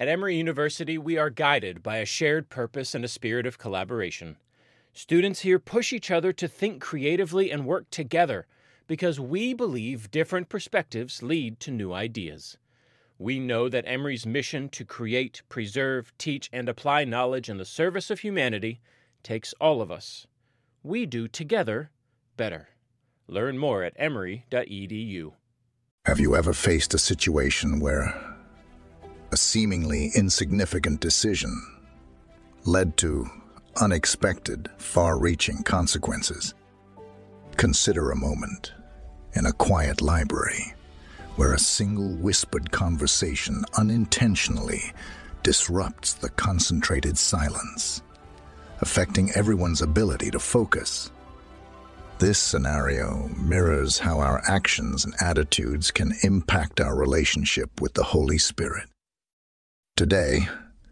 At Emory University, we are guided by a shared purpose and a spirit of collaboration. Students here push each other to think creatively and work together because we believe different perspectives lead to new ideas. We know that Emory's mission to create, preserve, teach, and apply knowledge in the service of humanity takes all of us. We do together better. Learn more at emory.edu. Have you ever faced a situation where a seemingly insignificant decision led to unexpected, far-reaching consequences? Consider a moment in a quiet library where a single whispered conversation unintentionally disrupts the concentrated silence, affecting everyone's ability to focus. This scenario mirrors how our actions and attitudes can impact our relationship with the Holy Spirit. Today,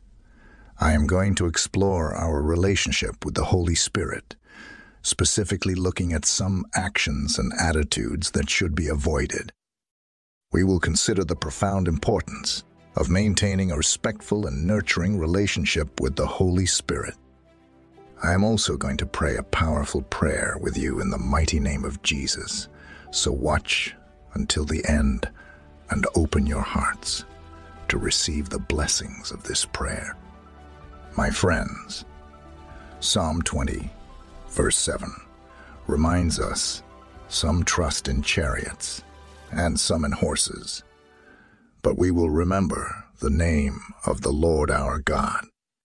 I am going to explore our relationship with the Holy Spirit, specifically looking at some actions and attitudes that should be avoided. We will consider the profound importance of maintaining a respectful and nurturing relationship with the Holy Spirit. I am also going to pray a powerful prayer with you in the mighty name of Jesus. So watch until the end and open your hearts to receive the blessings of this prayer. My friends, Psalm 20, verse 7, reminds us, some trust in chariots and some in horses, but we will remember the name of the Lord our God.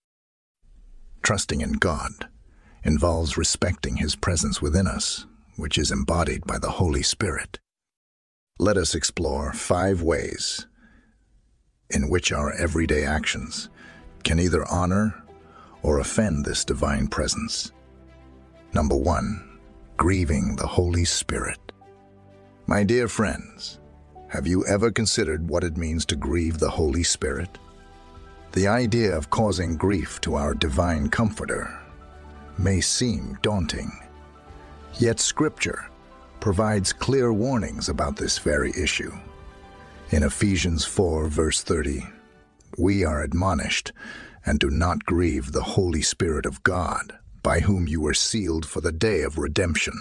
Trusting in God involves respecting His presence within us, which is embodied by the Holy Spirit. Let us explore 5 ways in which our everyday actions can either honor or offend this divine presence. Number 1, grieving the Holy Spirit. My dear friends, have you ever considered what it means to grieve the Holy Spirit? The idea of causing grief to our divine Comforter may seem daunting, yet Scripture provides clear warnings about this very issue. In Ephesians 4, verse 30, we are admonished, and do not grieve the Holy Spirit of God, by whom you were sealed for the day of redemption.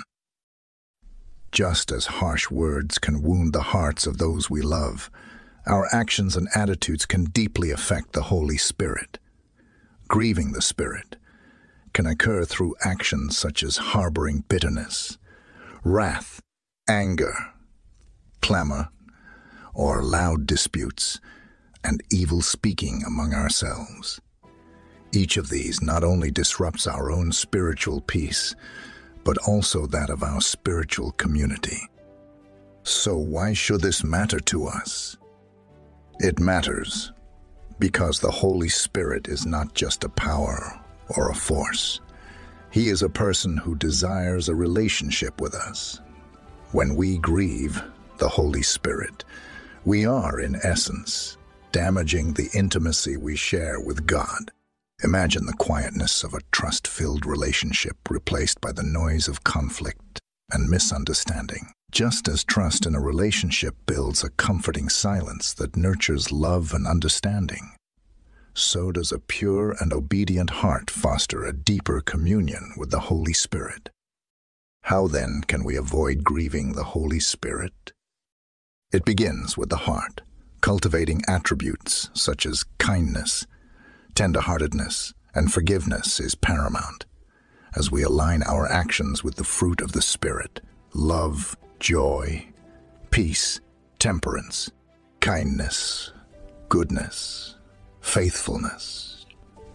Just as harsh words can wound the hearts of those we love, our actions and attitudes can deeply affect the Holy Spirit. Grieving the Spirit can occur through actions such as harboring bitterness, wrath, anger, clamor, or loud disputes, and evil speaking among ourselves. Each of these not only disrupts our own spiritual peace, but also that of our spiritual community. So why should this matter to us? It matters because the Holy Spirit is not just a power or a force. He is a person who desires a relationship with us. When we grieve the Holy Spirit, we are, in essence, damaging the intimacy we share with God. Imagine the quietness of a trust-filled relationship replaced by the noise of conflict and misunderstanding. Just as trust in a relationship builds a comforting silence that nurtures love and understanding, so does a pure and obedient heart foster a deeper communion with the Holy Spirit. How then can we avoid grieving the Holy Spirit? It begins with the heart. Cultivating attributes such as kindness, tenderheartedness, and forgiveness is paramount as we align our actions with the fruit of the Spirit: love, joy, peace, temperance, kindness, goodness, faithfulness,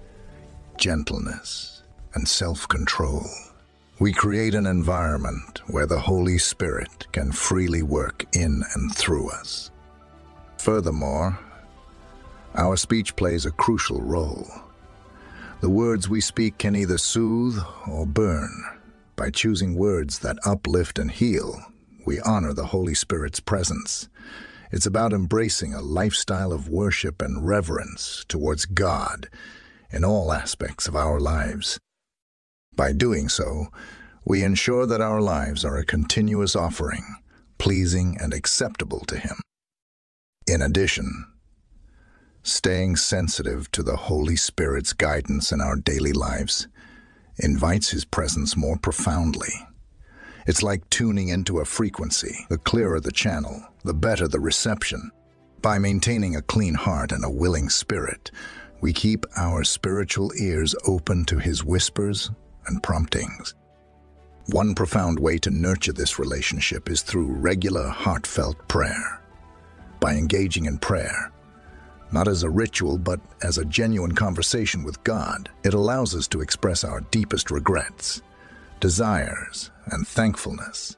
gentleness, and self-control. We create an environment where the Holy Spirit can freely work in and through us. Furthermore, our speech plays a crucial role. The words we speak can either soothe or burn. By choosing words that uplift and heal, we honor the Holy Spirit's presence. It's about embracing a lifestyle of worship and reverence towards God in all aspects of our lives. By doing so, we ensure that our lives are a continuous offering, pleasing and acceptable to Him. In addition, Staying sensitive to the Holy Spirit's guidance in our daily lives invites His presence more profoundly. It's like tuning into a frequency. The clearer the channel, the better the reception. By maintaining a clean heart and a willing spirit, we keep our spiritual ears open to His whispers and promptings. One profound way to nurture this relationship is through regular, heartfelt prayer. By engaging in prayer, not as a ritual but as a genuine conversation with God, it allows us to express our deepest regrets, desires, and thankfulness.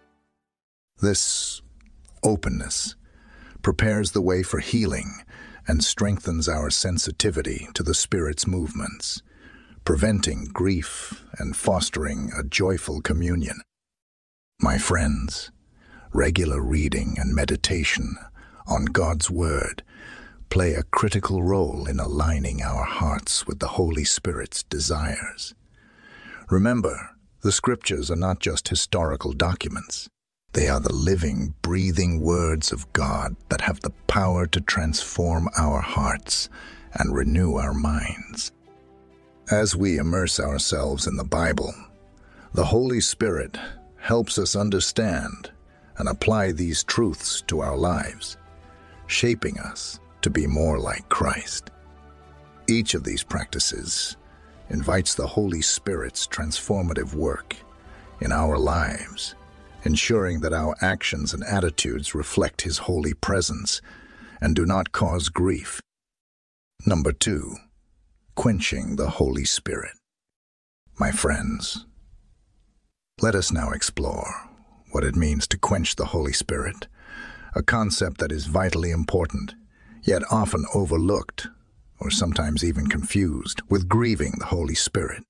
This openness prepares the way for healing and strengthens our sensitivity to the Spirit's movements, preventing grief and fostering a joyful communion. My friends, regular reading and meditation on God's Word play a critical role in aligning our hearts with the Holy Spirit's desires. Remember, the Scriptures are not just historical documents. They are the living, breathing words of God that have the power to transform our hearts and renew our minds. As we immerse ourselves in the Bible, the Holy Spirit helps us understand and apply these truths to our lives, shaping us to be more like Christ. Each of these practices invites the Holy Spirit's transformative work in our lives, ensuring that our actions and attitudes reflect His holy presence and do not cause grief. Number 2, quenching the Holy Spirit. My friends, let us now explore what it means to quench the Holy Spirit, a concept that is vitally important, yet often overlooked, or sometimes even confused, with grieving the Holy Spirit.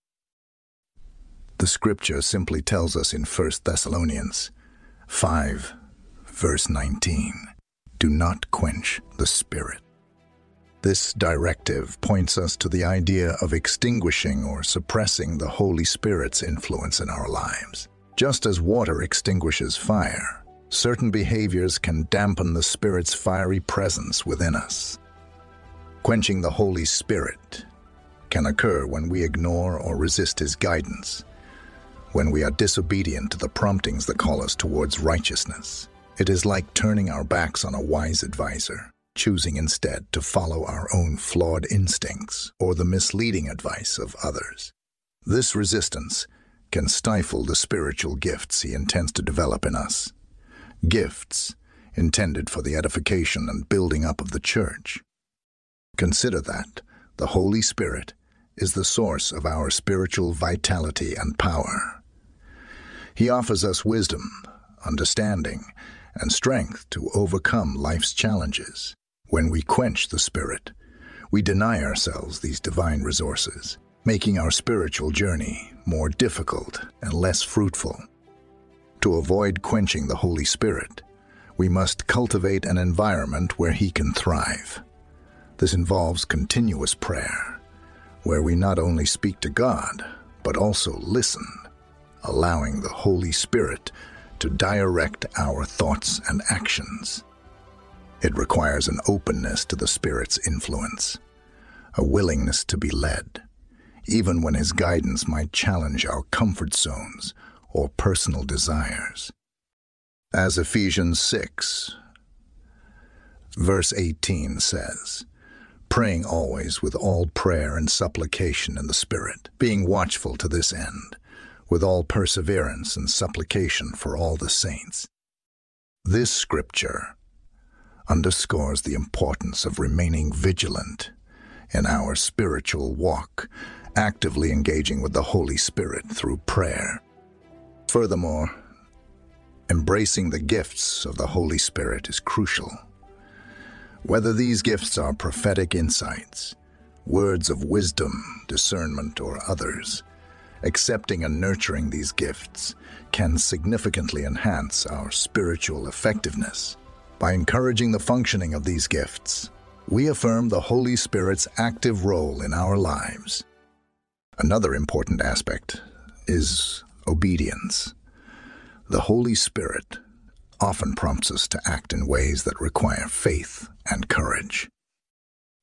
The Scripture simply tells us in 1 Thessalonians 5, verse 19, "Do not quench the Spirit." This directive points us to the idea of extinguishing or suppressing the Holy Spirit's influence in our lives. Just as water extinguishes fire, certain behaviors can dampen the Spirit's fiery presence within us. Quenching the Holy Spirit can occur when we ignore or resist His guidance, when we are disobedient to the promptings that call us towards righteousness. It is like turning our backs on a wise advisor, choosing instead to follow our own flawed instincts or the misleading advice of others. This resistance can stifle the spiritual gifts He intends to develop in us, gifts intended for the edification and building up of the church. Consider that the Holy Spirit is the source of our spiritual vitality and power. He offers us wisdom, understanding, and strength to overcome life's challenges. When we quench the Spirit, we deny ourselves these divine resources, making our spiritual journey more difficult and less fruitful. To avoid quenching the Holy Spirit, we must cultivate an environment where He can thrive. This involves continuous prayer, where we not only speak to God, but also listen, allowing the Holy Spirit to direct our thoughts and actions. It requires an openness to the Spirit's influence, a willingness to be led, even when His guidance might challenge our comfort zones or personal desires. As Ephesians 6, verse 18 says, "Praying always with all prayer and supplication in the Spirit, being watchful to this end, with all perseverance and supplication for all the saints." This scripture underscores the importance of remaining vigilant in our spiritual walk, actively engaging with the Holy Spirit through prayer. Furthermore, embracing the gifts of the Holy Spirit is crucial. Whether these gifts are prophetic insights, words of wisdom, discernment, or others, accepting and nurturing these gifts can significantly enhance our spiritual effectiveness. By encouraging the functioning of these gifts, we affirm the Holy Spirit's active role in our lives. Another important aspect is obedience. The Holy Spirit often prompts us to act in ways that require faith and courage.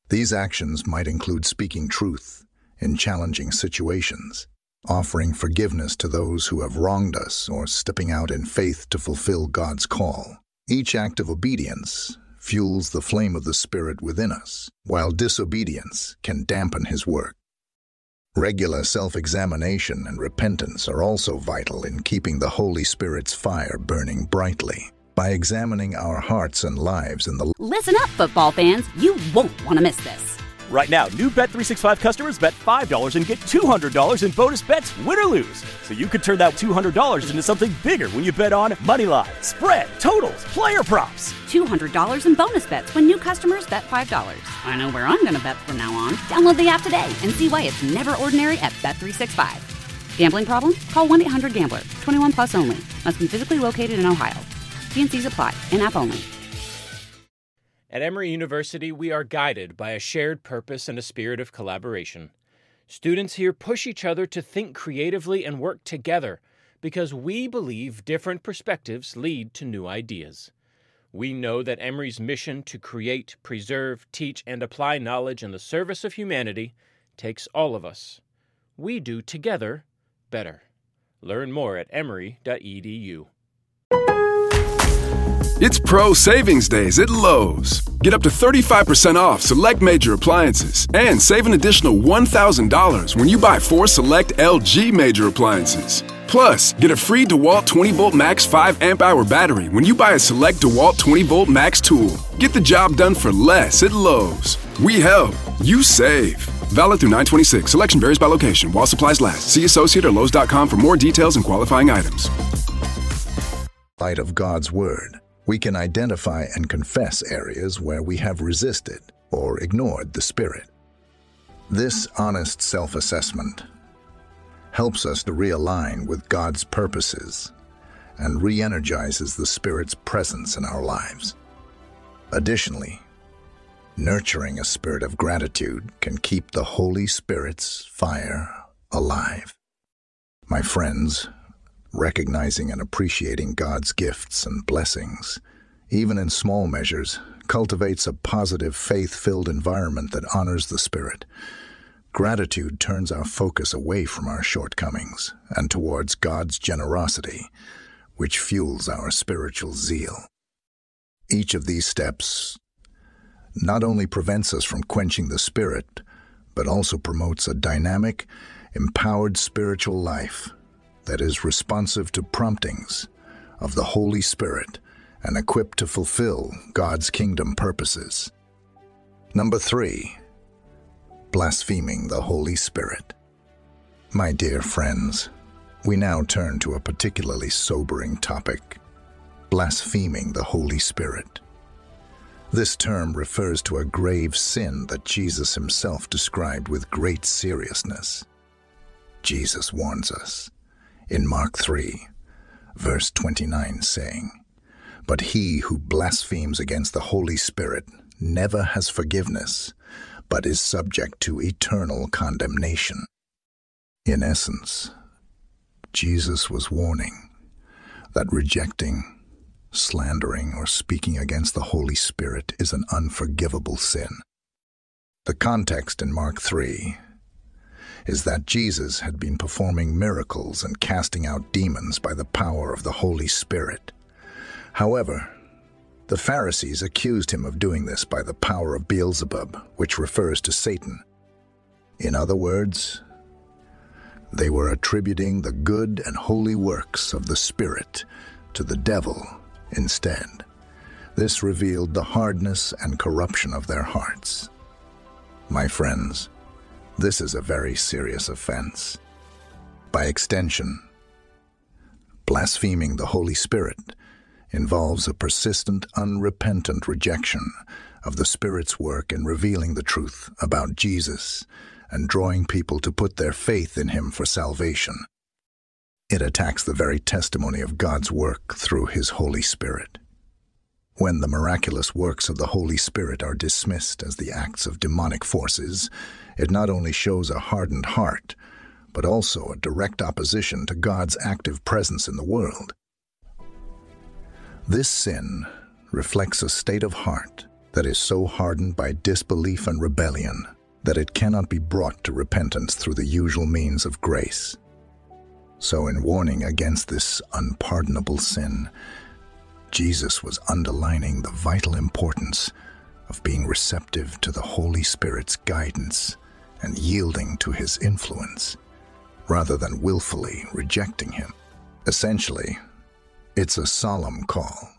These actions might include speaking truth in challenging situations, offering forgiveness to those who have wronged us, or stepping out in faith to fulfill God's call. Each act of obedience fuels the flame of the Spirit within us, while disobedience can dampen His work. Regular self-examination and repentance are also vital in keeping the Holy Spirit's fire burning brightly. By examining our hearts and lives in the... Listen up, football fans. You won't want to miss this. Right now, new Bet365 customers bet $5 and get $200 in bonus bets, win or lose. So you could turn that $200 into something bigger when you bet on moneyline, spread, totals, player props. $200 in bonus bets when new customers bet $5. I know where I'm going to bet from now on. Download the app today and see why it's never ordinary at Bet365. Gambling problem? Call 1-800-GAMBLER. 21 plus only. Must be physically located in Ohio. T&Cs apply. In-app only. At Emory University, we are guided by a shared purpose and a spirit of collaboration. Students here push each other to think creatively and work together because we believe different perspectives lead to new ideas. We know that Emory's mission to create, preserve, teach, and apply knowledge in the service of humanity takes all of us. We do together better. Learn more at emory.edu. It's Pro Savings Days at Lowe's. Get up to 35% off select major appliances and save an additional $1,000 when you buy 4 select LG major appliances. Plus, get a free DeWalt 20-volt Max 5 amp-hour battery when you buy a select DeWalt 20-volt Max tool. Get the job done for less at Lowe's. We help. You save. Valid through 9/26. Selection varies by location. While supplies last. See associate or Lowe's.com for more details and qualifying items. Light of God's Word, we can identify and confess areas where we have resisted or ignored the Spirit. This honest self-assessment helps us to realign with God's purposes and re-energizes the Spirit's presence in our lives. Additionally, nurturing a spirit of gratitude can keep the Holy Spirit's fire alive. My friends, recognizing and appreciating God's gifts and blessings, even in small measures, cultivates a positive, faith-filled environment that honors the Spirit. Gratitude turns our focus away from our shortcomings and towards God's generosity, which fuels our spiritual zeal. Each of these steps not only prevents us from quenching the Spirit, but also promotes a dynamic, empowered spiritual life that is responsive to promptings of the Holy Spirit and equipped to fulfill God's kingdom purposes. Number 3, blaspheming the Holy Spirit. My dear friends, we now turn to a particularly sobering topic: blaspheming the Holy Spirit. This term refers to a grave sin that Jesus himself described with great seriousness. Jesus warns us in Mark 3, verse 29, saying, "But he who blasphemes against the Holy Spirit never has forgiveness, but is subject to eternal condemnation." In essence, Jesus was warning that rejecting, slandering, or speaking against the Holy Spirit is an unforgivable sin. The context in Mark 3 is that Jesus had been performing miracles and casting out demons by the power of the Holy Spirit. However, the Pharisees accused him of doing this by the power of Beelzebub, which refers to Satan. In other words, they were attributing the good and holy works of the Spirit to the devil instead. This revealed the hardness and corruption of their hearts. My friends, this is a very serious offense. By extension, blaspheming the Holy Spirit involves a persistent, unrepentant rejection of the Spirit's work in revealing the truth about Jesus and drawing people to put their faith in him for salvation. It attacks the very testimony of God's work through his Holy Spirit. When the miraculous works of the Holy Spirit are dismissed as the acts of demonic forces, it not only shows a hardened heart, but also a direct opposition to God's active presence in the world. This sin reflects a state of heart that is so hardened by disbelief and rebellion that it cannot be brought to repentance through the usual means of grace. So in warning against this unpardonable sin, Jesus was underlining the vital importance of being receptive to the Holy Spirit's guidance and yielding to his influence, rather than willfully rejecting him. Essentially, it's a solemn call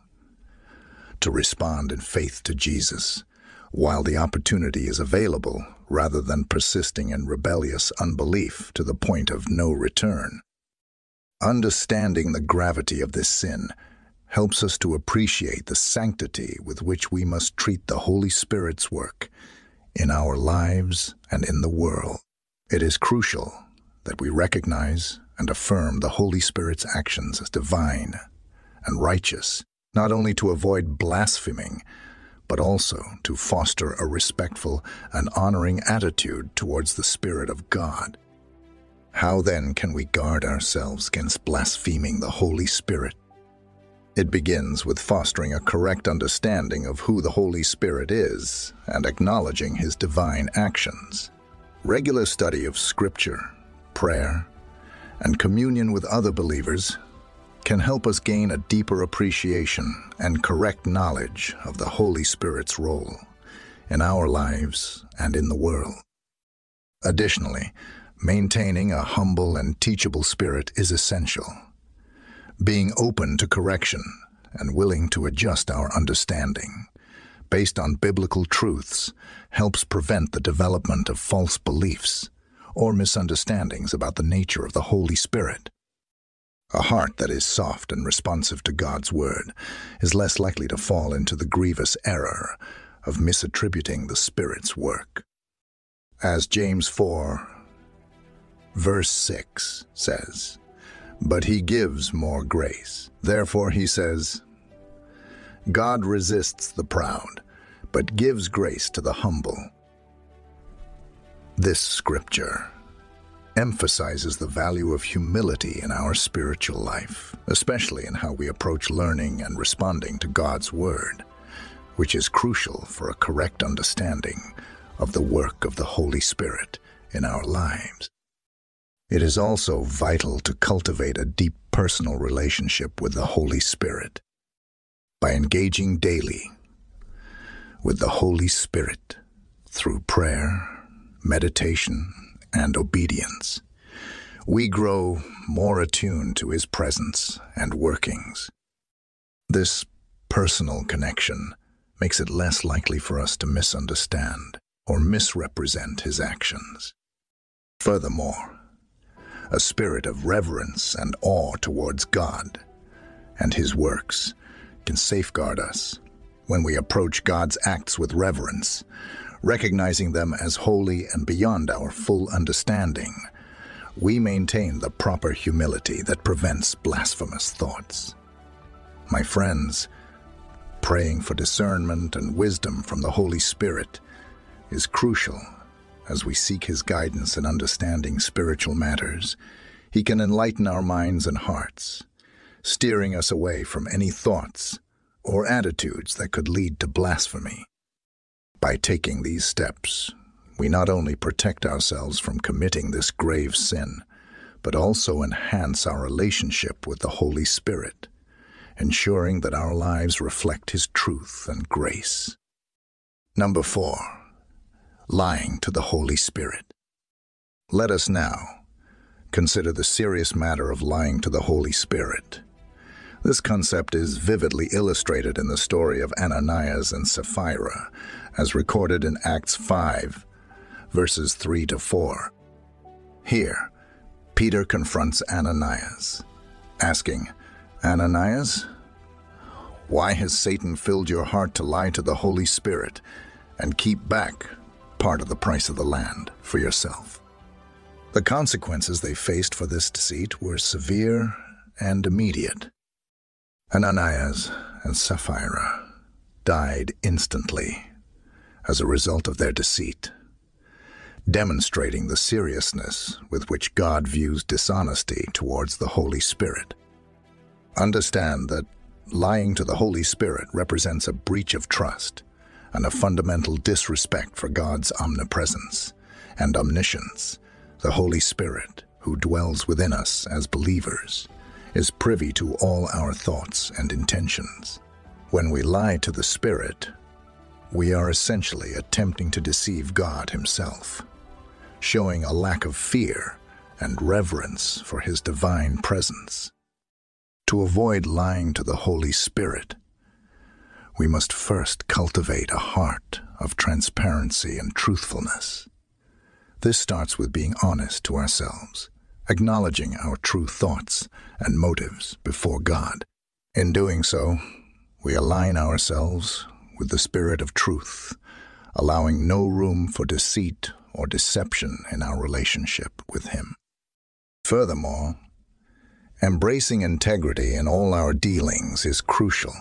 to respond in faith to Jesus while the opportunity is available, rather than persisting in rebellious unbelief to the point of no return. Understanding the gravity of this sin helps us to appreciate the sanctity with which we must treat the Holy Spirit's work in our lives and in the world. It is crucial that we recognize and affirm the Holy Spirit's actions as divine and righteous, not only to avoid blaspheming, but also to foster a respectful and honoring attitude towards the Spirit of God. How then can we guard ourselves against blaspheming the Holy Spirit? It begins with fostering a correct understanding of who the Holy Spirit is and acknowledging his divine actions. Regular study of Scripture, prayer, and communion with other believers can help us gain a deeper appreciation and correct knowledge of the Holy Spirit's role in our lives and in the world. Additionally, maintaining a humble and teachable spirit is essential. Being open to correction and willing to adjust our understanding based on biblical truths helps prevent the development of false beliefs or misunderstandings about the nature of the Holy Spirit. A heart that is soft and responsive to God's Word is less likely to fall into the grievous error of misattributing the Spirit's work. As James 4, verse 6 says, "But he gives more grace. Therefore he says, God resists the proud, but gives grace to the humble." This scripture emphasizes the value of humility in our spiritual life, especially in how we approach learning and responding to God's Word, which is crucial for a correct understanding of the work of the Holy Spirit in our lives. It is also vital to cultivate a deep personal relationship with the Holy Spirit. By engaging daily with the Holy Spirit through prayer, meditation, and obedience, we grow more attuned to his presence and workings. This personal connection makes it less likely for us to misunderstand or misrepresent his actions. Furthermore, a spirit of reverence and awe towards God and his works can safeguard us when we approach God's acts with reverence, recognizing them as holy and beyond our full understanding. We maintain the proper humility that prevents blasphemous thoughts. My friends, praying for discernment and wisdom from the Holy Spirit is crucial as we seek his guidance in understanding spiritual matters. He can enlighten our minds and hearts, steering us away from any thoughts or attitudes that could lead to blasphemy. By taking these steps, we not only protect ourselves from committing this grave sin, but also enhance our relationship with the Holy Spirit, ensuring that our lives reflect his truth and grace. Number 4, lying to the Holy Spirit. Let us now consider the serious matter of lying to the Holy Spirit. This concept is vividly illustrated in the story of Ananias and Sapphira, as recorded in Acts 5, verses 3 to 4. Here, Peter confronts Ananias, asking, "Ananias, why has Satan filled your heart to lie to the Holy Spirit and keep back part of the price of the land for yourself?" The consequences they faced for this deceit were severe and immediate. Ananias and Sapphira died instantly as a result of their deceit, demonstrating the seriousness with which God views dishonesty towards the Holy Spirit. Understand that lying to the Holy Spirit represents a breach of trust and a fundamental disrespect for God's omnipresence and omniscience. The Holy Spirit, who dwells within us as believers, is privy to all our thoughts and intentions. When we lie to the Spirit, we are essentially attempting to deceive God Himself, showing a lack of fear and reverence for His divine presence. To avoid lying to the Holy Spirit, we must first cultivate a heart of transparency and truthfulness. This starts with being honest to ourselves, acknowledging our true thoughts and motives before God. In doing so, we align ourselves with the Spirit of truth, allowing no room for deceit or deception in our relationship with Him. Furthermore, embracing integrity in all our dealings is crucial.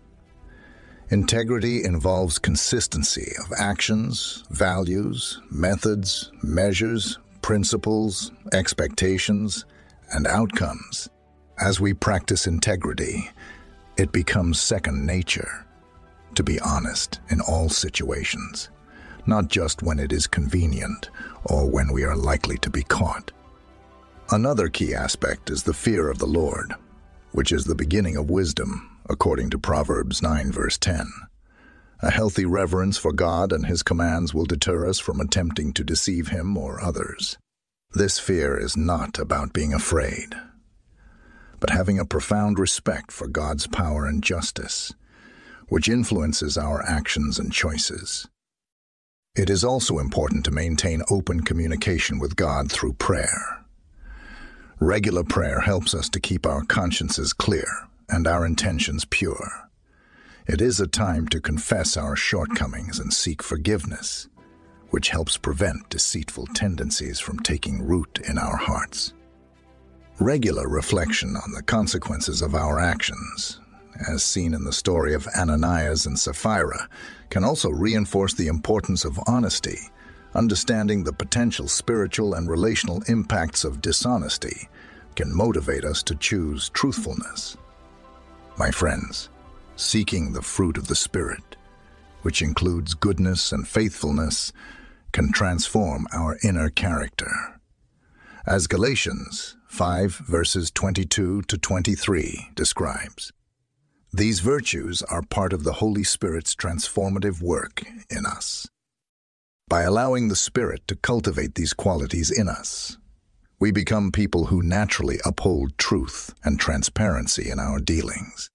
Integrity involves consistency of actions, values, methods, measures, principles, expectations, and outcomes. As we practice integrity, it becomes second nature to be honest in all situations, not just when it is convenient or when we are likely to be caught. Another key aspect is the fear of the Lord, which is the beginning of wisdom, according to Proverbs 9 verse 10. A healthy reverence for God and His commands will deter us from attempting to deceive Him or others. This fear is not about being afraid, but having a profound respect for God's power and justice, which influences our actions and choices. It is also important to maintain open communication with God through prayer. Regular prayer helps us to keep our consciences clear and our intentions pure. It is a time to confess our shortcomings and seek forgiveness, which helps prevent deceitful tendencies from taking root in our hearts. Regular reflection on the consequences of our actions, as seen in the story of Ananias and Sapphira, can also reinforce the importance of honesty. Understanding the potential spiritual and relational impacts of dishonesty can motivate us to choose truthfulness. My friends, seeking the fruit of the Spirit, which includes goodness and faithfulness, can transform our inner character. As Galatians 5 verses 22 to 23 describes, these virtues are part of the Holy Spirit's transformative work in us. By allowing the Spirit to cultivate these qualities in us, we become people who naturally uphold truth and transparency in our dealings.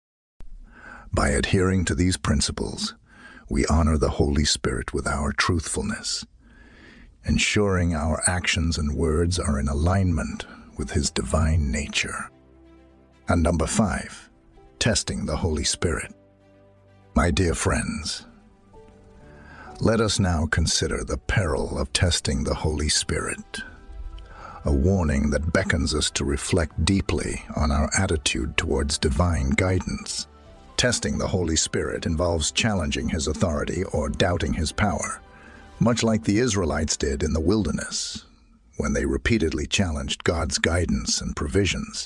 By adhering to these principles, we honor the Holy Spirit with our truthfulness, ensuring our actions and words are in alignment with His divine nature. And number 5, testing the Holy Spirit. My dear friends, let us now consider the peril of testing the Holy Spirit, a warning that beckons us to reflect deeply on our attitude towards divine guidance. Testing the Holy Spirit involves challenging His authority or doubting His power, much like the Israelites did in the wilderness, when they repeatedly challenged God's guidance and provisions.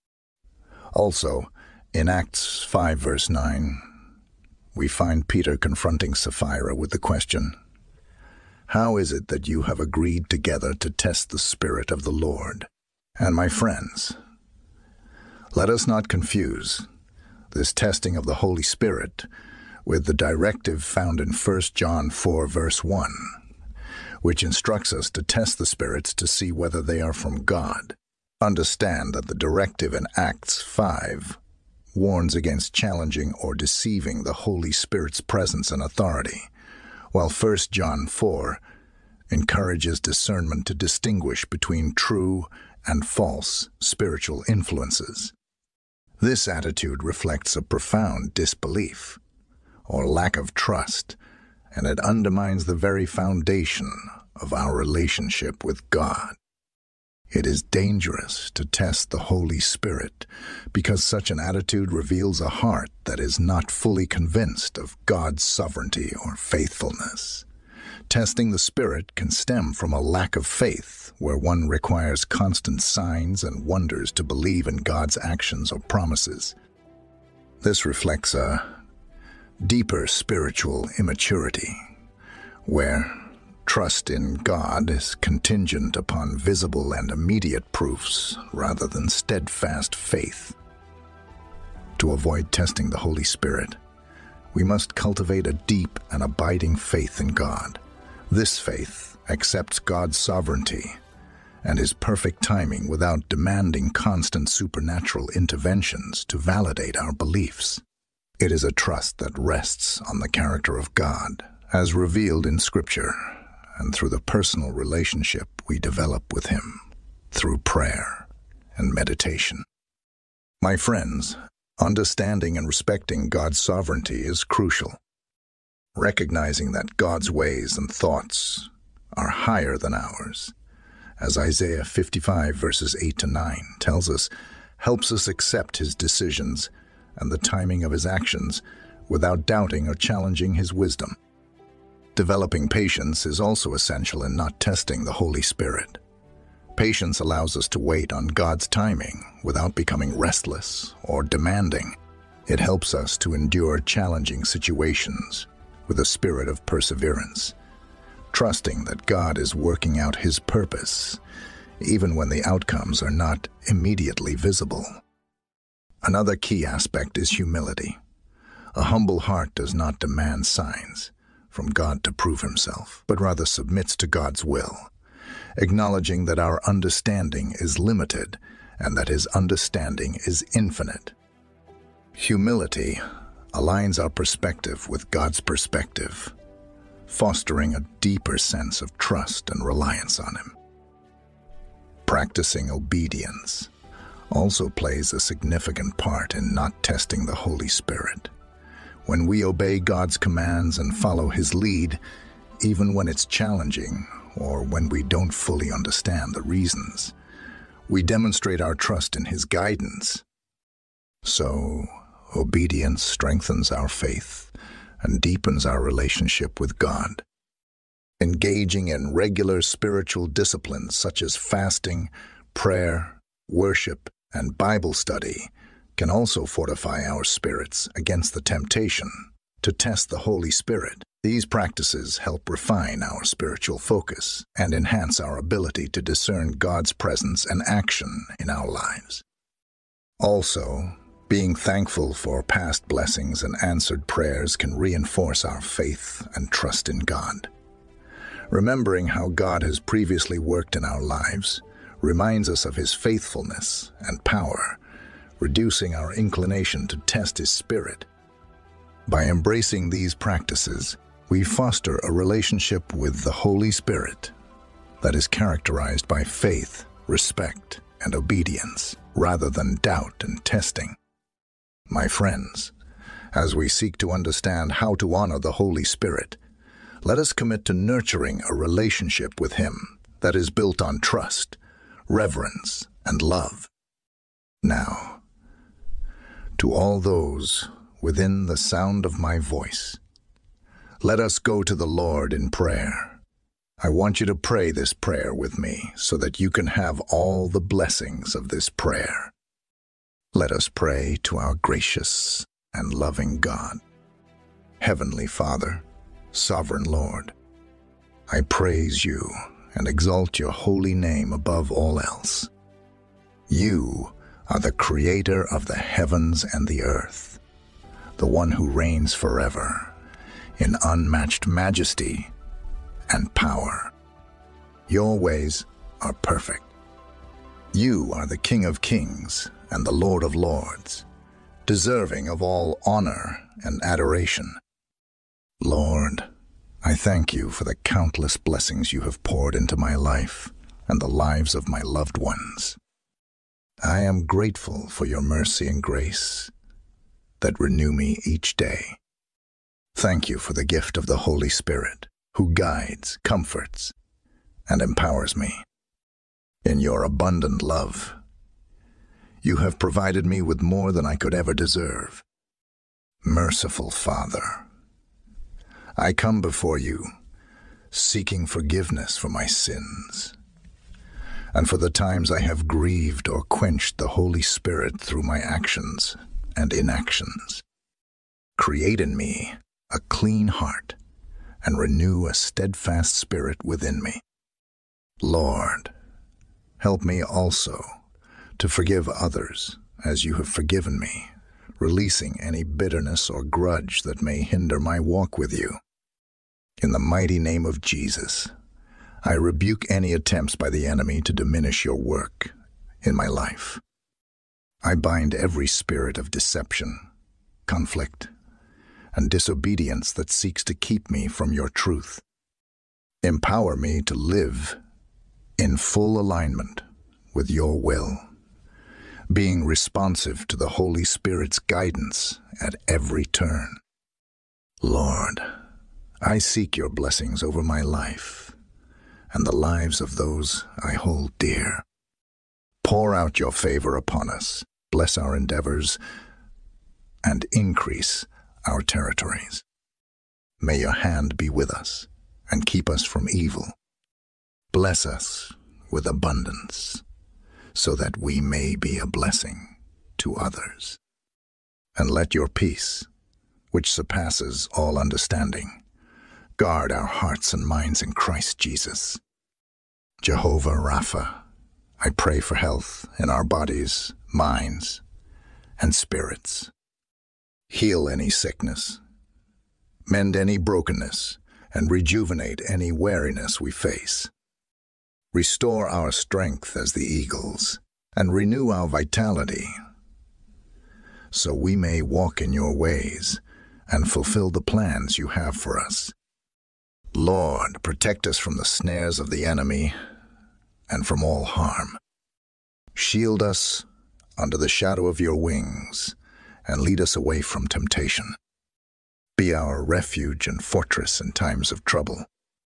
Also, in Acts 5 verse 9, we find Peter confronting Sapphira with the question, "How is it that you have agreed together to test the Spirit of the Lord?" And my friends, let us not confuse this testing of the Holy Spirit with the directive found in 1 John 4 verse 1, which instructs us to test the spirits to see whether they are from God. Understand that the directive in Acts 5 warns against challenging or deceiving the Holy Spirit's presence and authority, while 1 John 4 encourages discernment to distinguish between true and false spiritual influences. This attitude reflects a profound disbelief or lack of trust, and it undermines the very foundation of our relationship with God. It is dangerous to test the Holy Spirit because such an attitude reveals a heart that is not fully convinced of God's sovereignty or faithfulness. Testing the Spirit can stem from a lack of faith, where one requires constant signs and wonders to believe in God's actions or promises. This reflects a deeper spiritual immaturity, where trust in God is contingent upon visible and immediate proofs rather than steadfast faith. To avoid testing the Holy Spirit, we must cultivate a deep and abiding faith in God. This faith accepts God's sovereignty and His perfect timing without demanding constant supernatural interventions to validate our beliefs. It is a trust that rests on the character of God, as revealed in Scripture, and through the personal relationship we develop with Him through prayer and meditation. My friends, understanding and respecting God's sovereignty is crucial. Recognizing that God's ways and thoughts are higher than ours, as Isaiah 55 verses 8 to 9 tells us, helps us accept His decisions and the timing of His actions without doubting or challenging His wisdom. Developing patience is also essential in not testing the Holy Spirit. Patience allows us to wait on God's timing without becoming restless or demanding. It helps us to endure challenging situations with a spirit of perseverance, trusting that God is working out His purpose, even when the outcomes are not immediately visible. Another key aspect is humility. A humble heart does not demand signs from God to prove Himself, but rather submits to God's will, acknowledging that our understanding is limited and that His understanding is infinite. Humility aligns our perspective with God's perspective, fostering a deeper sense of trust and reliance on Him. Practicing obedience also plays a significant part in not testing the Holy Spirit. When we obey God's commands and follow His lead, even when it's challenging or when we don't fully understand the reasons, we demonstrate our trust in His guidance. So, obedience strengthens our faith and deepens our relationship with God. Engaging in regular spiritual disciplines such as fasting, prayer, worship, and Bible study can also fortify our spirits against the temptation to test the Holy Spirit. These practices help refine our spiritual focus and enhance our ability to discern God's presence and action in our lives. Also, being thankful for past blessings and answered prayers can reinforce our faith and trust in God. Remembering how God has previously worked in our lives reminds us of His faithfulness and power, reducing our inclination to test His Spirit. By embracing these practices, we foster a relationship with the Holy Spirit that is characterized by faith, respect, and obedience, rather than doubt and testing. My friends, as we seek to understand how to honor the Holy Spirit, let us commit to nurturing a relationship with Him that is built on trust, reverence, and love. Now, to all those within the sound of my voice, let us go to the Lord in prayer. I want you to pray this prayer with me so that you can have all the blessings of this prayer. Let us pray to our gracious and loving God. Heavenly Father, Sovereign Lord, I praise You and exalt Your holy name above all else. You are the Creator of the heavens and the earth, the one who reigns forever in unmatched majesty and power. Your ways are perfect. You are the King of kings and the Lord of lords, deserving of all honor and adoration. Lord, I thank You for the countless blessings You have poured into my life and the lives of my loved ones. I am grateful for Your mercy and grace that renew me each day. Thank You for the gift of the Holy Spirit, who guides, comforts, and empowers me. In Your abundant love, You have provided me with more than I could ever deserve. Merciful Father, I come before You, seeking forgiveness for my sins, and for the times I have grieved or quenched the Holy Spirit through my actions and inactions. Create in me a clean heart and renew a steadfast spirit within me. Lord, help me also to forgive others as you have forgiven me, releasing any bitterness or grudge that may hinder my walk with you. In the mighty name of Jesus, I rebuke any attempts by the enemy to diminish your work in my life. I bind every spirit of deception, conflict, and disobedience that seeks to keep me from your truth. Empower me to live in full alignment with your will, being responsive to the Holy Spirit's guidance at every turn. Lord, I seek your blessings over my life and the lives of those I hold dear. Pour out your favor upon us, bless our endeavors, and increase our territories. May your hand be with us and keep us from evil. Bless us with abundance, so that we may be a blessing to others. And let your peace, which surpasses all understanding, guard our hearts and minds in Christ Jesus. Jehovah Rapha, I pray for health in our bodies, minds, and spirits. Heal any sickness, mend any brokenness, and rejuvenate any weariness we face. Restore our strength as the eagles, and renew our vitality, so we may walk in your ways and fulfill the plans you have for us. Lord, protect us from the snares of the enemy and from all harm. Shield us under the shadow of your wings and lead us away from temptation. Be our refuge and fortress in times of trouble.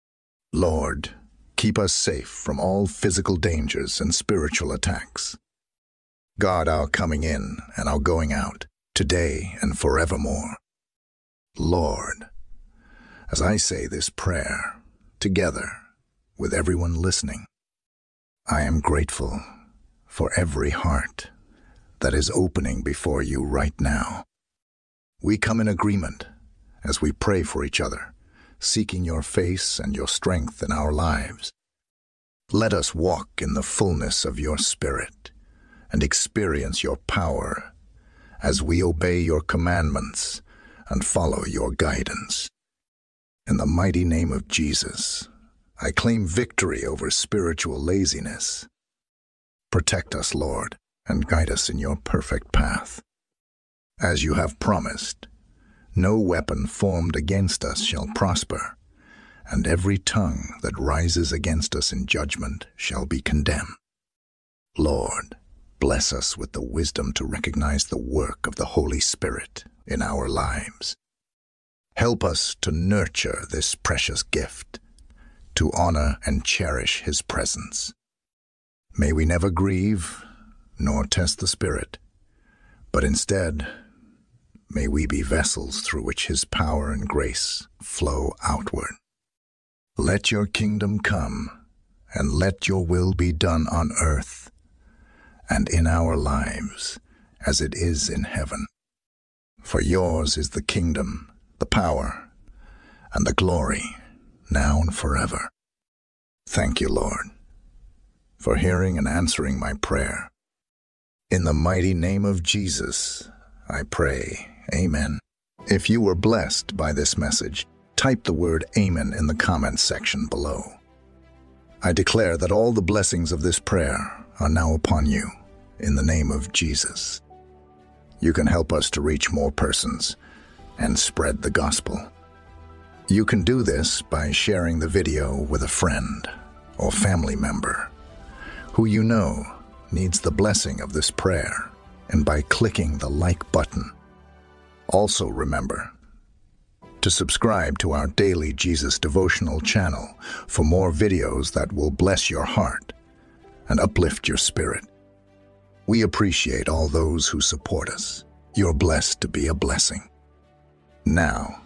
Lord, keep us safe from all physical dangers and spiritual attacks. Guard our coming in and our going out, today and forevermore. Lord, as I say this prayer, together with everyone listening, I am grateful for every heart that is opening before you right now. We come in agreement as we pray for each other, seeking your face and your strength in our lives. Let us walk in the fullness of your Spirit and experience your power as we obey your commandments and follow your guidance. In the mighty name of Jesus, I claim victory over spiritual laziness. Protect us, Lord, and guide us in your perfect path. As you have promised, no weapon formed against us shall prosper, and every tongue that rises against us in judgment shall be condemned. Lord, bless us with the wisdom to recognize the work of the Holy Spirit in our lives. Help us to nurture this precious gift, to honor and cherish his presence. May we never grieve nor test the Spirit, but instead, may we be vessels through which his power and grace flow outward. Let your kingdom come, and let your will be done on earth and in our lives as it is in heaven. For yours is the kingdom, the power, and the glory, now and forever. Thank you, Lord, for hearing and answering my prayer. In the mighty name of Jesus, I pray, Amen. If you were blessed by this message, type the word Amen in the comments section below. I declare that all the blessings of this prayer are now upon you, in the name of Jesus. You can help us to reach more persons and spread the gospel. You can do this by sharing the video with a friend or family member who you know needs the blessing of this prayer, and by clicking the like button. Also remember to subscribe to our daily Jesus devotional channel for more videos that will bless your heart and uplift your spirit. We appreciate all those who support us. You're blessed to be a blessing. Now,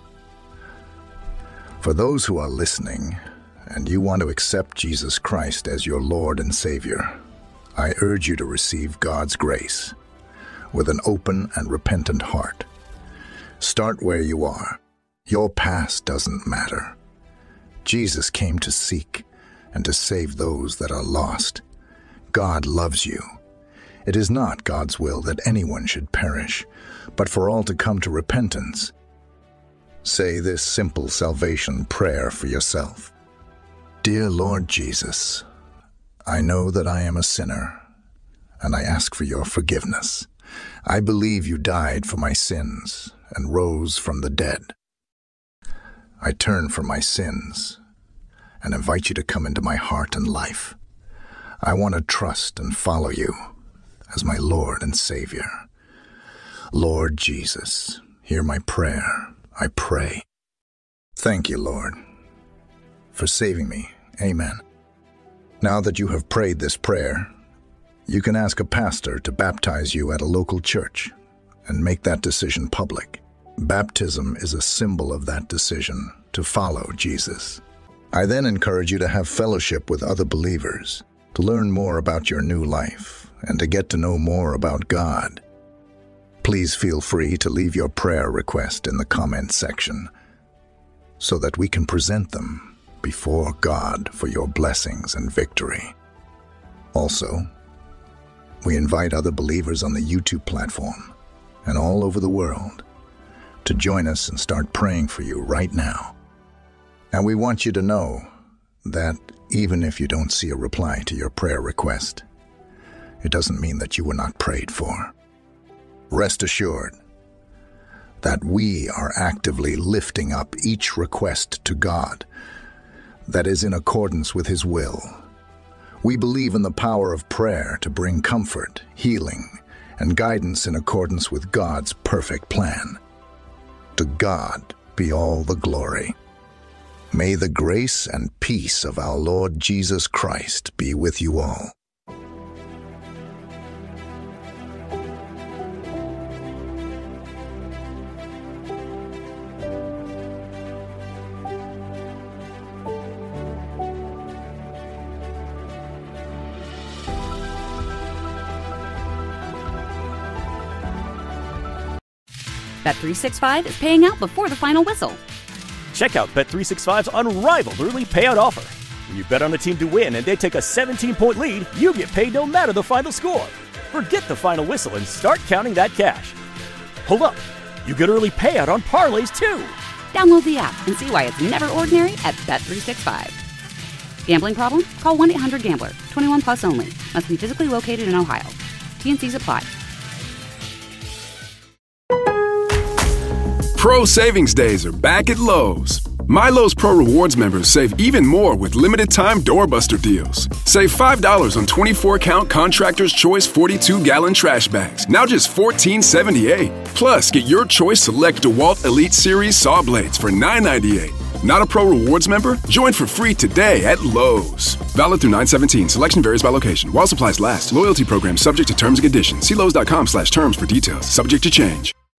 for those who are listening and you want to accept Jesus Christ as your Lord and Savior, I urge you to receive God's grace with an open and repentant heart. Start where you are. Your past doesn't matter. Jesus came to seek and to save those that are lost. God loves you. It is not God's will that anyone should perish, but for all to come to repentance. Say this simple salvation prayer for yourself. Dear Lord Jesus, I know that I am a sinner, and I ask for your forgiveness. I believe you died for my sins and rose from the dead. I turn from my sins and invite you to come into my heart and life. I want to trust and follow you as my Lord and Savior. Lord Jesus, hear my prayer, I pray. Thank you, Lord, for saving me. Amen. Now that you have prayed this prayer, you can ask a pastor to baptize you at a local church and make that decision public. Baptism is a symbol of that decision to follow Jesus. I then encourage you to have fellowship with other believers, to learn more about your new life, and to get to know more about God. Please feel free to leave your prayer request in the comment section so that we can present them before God for your blessings and victory. Also, we invite other believers on the YouTube platform and all over the world to join us and start praying for you right now. And we want you to know that even if you don't see a reply to your prayer request, it doesn't mean that you were not prayed for. Rest assured that we are actively lifting up each request to God that is in accordance with His will. We believe in the power of prayer to bring comfort, healing, and guidance in accordance with God's perfect plan. To God be all the glory. May the grace and peace of our Lord Jesus Christ be with you all. Bet365 is paying out before the final whistle. Check out Bet365's unrivaled early payout offer. When you bet on a team to win and they take a 17-point lead, you get paid no matter the final score. Forget the final whistle and start counting that cash. Hold up, you get early payout on parlays too. Download the app and see why it's never ordinary at Bet365. Gambling problem? Call 1-800-GAMBLER. 21 plus only. Must be physically located in Ohio. T&Cs apply. Pro Savings Days are back at Lowe's. My Lowe's Pro Rewards members save even more with limited-time doorbuster deals. Save $5 on 24-count Contractor's Choice 42-gallon trash bags, now just $14.78. Plus, get your choice select DeWalt Elite Series saw blades for $9.98. Not a Pro Rewards member? Join for free today at Lowe's. Valid through 9/17. Selection varies by location. While supplies last. Loyalty program subject to terms and conditions. See Lowe's.com/terms for details. Subject to change.